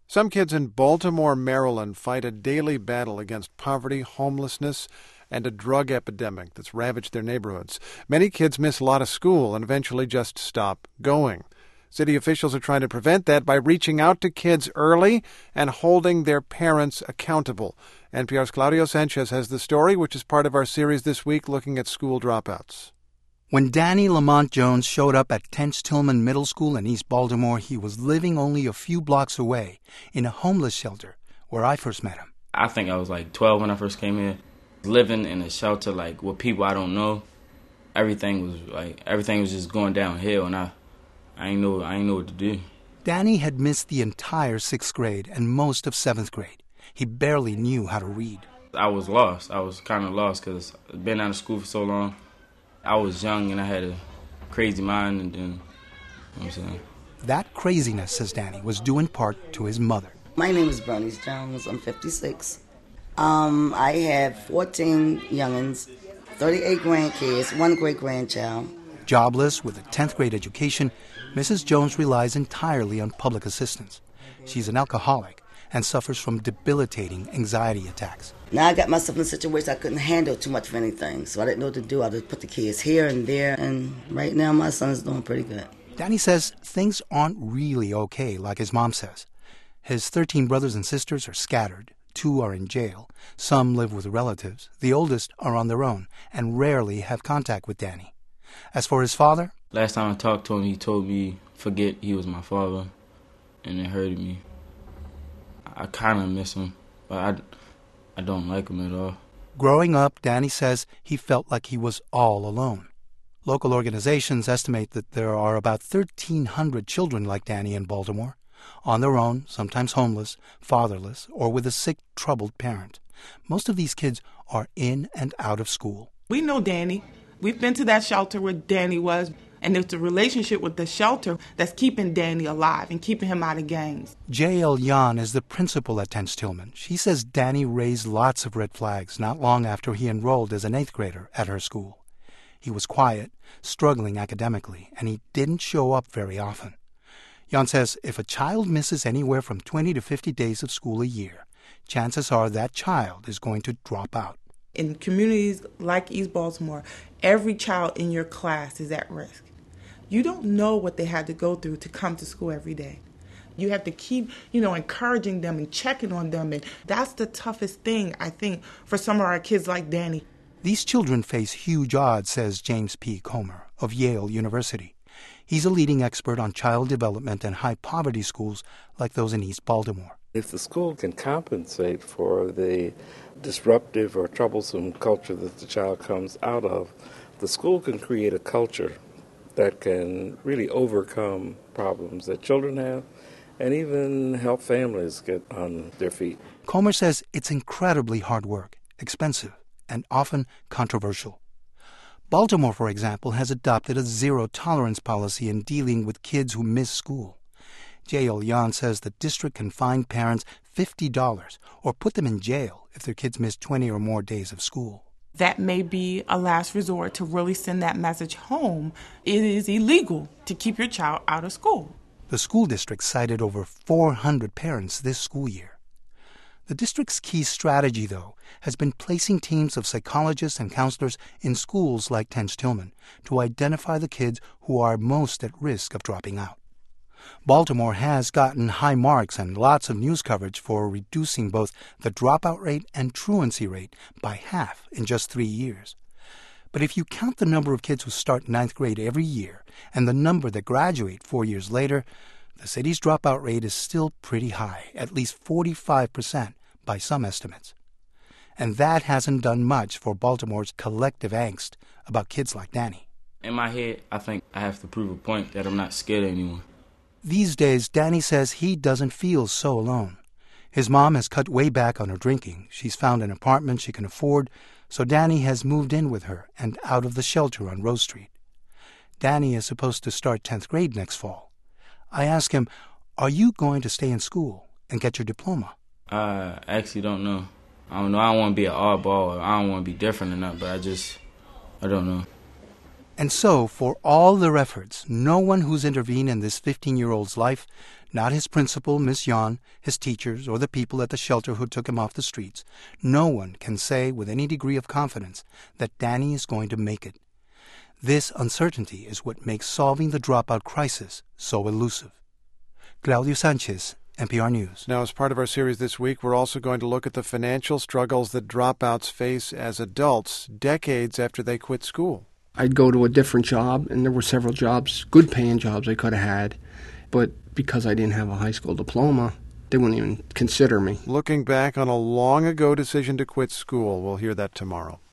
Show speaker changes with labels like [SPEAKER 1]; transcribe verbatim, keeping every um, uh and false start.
[SPEAKER 1] Some kids in Baltimore, Maryland fight a daily battle against poverty, homelessness, and a drug epidemic that's ravaged their neighborhoods. Many kids miss a lot of school and eventually just stop going. City officials are trying to prevent that by reaching out to kids early and holding their parents accountable. N P R's Claudio Sanchez has the story, which is part of our series this week looking at school dropouts.
[SPEAKER 2] When Danny Lamont Jones showed up at Tench Tillman Middle School in East Baltimore, he was living only a few blocks away in a homeless shelter where I first met him.
[SPEAKER 3] I think I was like twelve when I first came here. Living in a shelter like with people I don't know, everything was like everything was just going downhill, and I, I ain't know I ain't know what to do.
[SPEAKER 2] Danny had missed the entire sixth grade and most of seventh grade. He barely knew how to read.
[SPEAKER 3] I was lost. I was kind of lost because I'd been out of school for so long. I was young and I had a crazy mind, and then, you know what I'm saying?
[SPEAKER 2] That craziness, says Danny, was due in part to his mother.
[SPEAKER 4] My name is Bernice Jones. I'm fifty-six. Um, I have fourteen youngins, thirty-eight grandkids, one great-grandchild.
[SPEAKER 2] Jobless with a tenth grade education, Missus Jones relies entirely on public assistance. She's an alcoholic and suffers from debilitating anxiety attacks.
[SPEAKER 4] Now I got myself in a situation I couldn't handle too much of anything, so I didn't know what to do. I just put the kids here and there, and right now my son is doing pretty good.
[SPEAKER 2] Danny says things aren't really okay, like his mom says. His thirteen brothers and sisters are scattered. Two are in jail. Some live with relatives. The oldest are on their own and rarely have contact with Danny. As for his father,
[SPEAKER 3] last time I talked to him, he told me forget he was my father, and it hurted me. I kind of miss him, but I, I don't like him at all.
[SPEAKER 2] Growing up, Danny says he felt like he was all alone. Local organizations estimate that there are about thirteen hundred children like Danny in Baltimore, on their own, sometimes homeless, fatherless, or with a sick, troubled parent. Most of these kids are in and out of school.
[SPEAKER 5] We know Danny. We've been to that shelter where Danny was, and it's a relationship with the shelter that's keeping Danny alive and keeping him out of gangs.
[SPEAKER 2] J L. Yan is the principal at Tench Tillman. She says Danny raised lots of red flags not long after he enrolled as an eighth grader at her school. He was quiet, struggling academically, and he didn't show up very often. Yan says if a child misses anywhere from twenty to fifty days of school a year, chances are that child is going to drop out.
[SPEAKER 5] In communities like East Baltimore, every child in your class is at risk. You don't know what they had to go through to come to school every day. You have to keep, you know, encouraging them and checking on them, and that's the toughest thing, I think, for some of our kids like Danny.
[SPEAKER 2] These children face huge odds, says James P. Comer of Yale University. He's a leading expert on child development and high-poverty schools like those in East Baltimore.
[SPEAKER 6] If the school can compensate for the disruptive or troublesome culture that the child comes out of, the school can create a culture that can really overcome problems that children have and even help families get on their feet.
[SPEAKER 2] Comer says it's incredibly hard work, expensive, and often controversial. Baltimore, for example, has adopted a zero-tolerance policy in dealing with kids who miss school. J L. Yan says the district can fine parents fifty dollars or put them in jail if their kids miss twenty or more days of school.
[SPEAKER 5] That may be a last resort to really send that message home. It is illegal to keep your child out of school.
[SPEAKER 2] The school district cited over four hundred parents this school year. The district's key strategy, though, has been placing teams of psychologists and counselors in schools like Tench Tillman to identify the kids who are most at risk of dropping out. Baltimore has gotten high marks and lots of news coverage for reducing both the dropout rate and truancy rate by half in just three years. But if you count the number of kids who start ninth grade every year and the number that graduate four years later, the city's dropout rate is still pretty high, at least forty-five percent by some estimates. And that hasn't done much for Baltimore's collective angst about kids like Danny.
[SPEAKER 3] In my head, I think I have to prove a point that I'm not scared of anyone.
[SPEAKER 2] These days, Danny says he doesn't feel so alone. His mom has cut way back on her drinking. She's found an apartment she can afford, so Danny has moved in with her and out of the shelter on Rose Street. Danny is supposed to start tenth grade next fall. I ask him, are you going to stay in school and get your diploma?
[SPEAKER 3] I actually don't know. I don't know. I don't want to be an oddball, or I don't want to be different enough, but I just, I don't know.
[SPEAKER 2] And so, for all their efforts, no one who's intervened in this fifteen-year-old's life, Not his principal, Miss Yan, his teachers, or the people at the shelter who took him off the streets. No one can say with any degree of confidence that Danny is going to make it. This uncertainty is what makes solving the dropout crisis so elusive. Claudio Sanchez, N P R News.
[SPEAKER 1] Now, as part of our series this week, we're also going to look at the financial struggles that dropouts face as adults decades after they quit school.
[SPEAKER 7] I'd go to a different job, and there were several jobs, good-paying jobs I could have had, but because I didn't have a high school diploma, they wouldn't even consider me.
[SPEAKER 1] Looking back on a long-ago decision to quit school, we'll hear that tomorrow.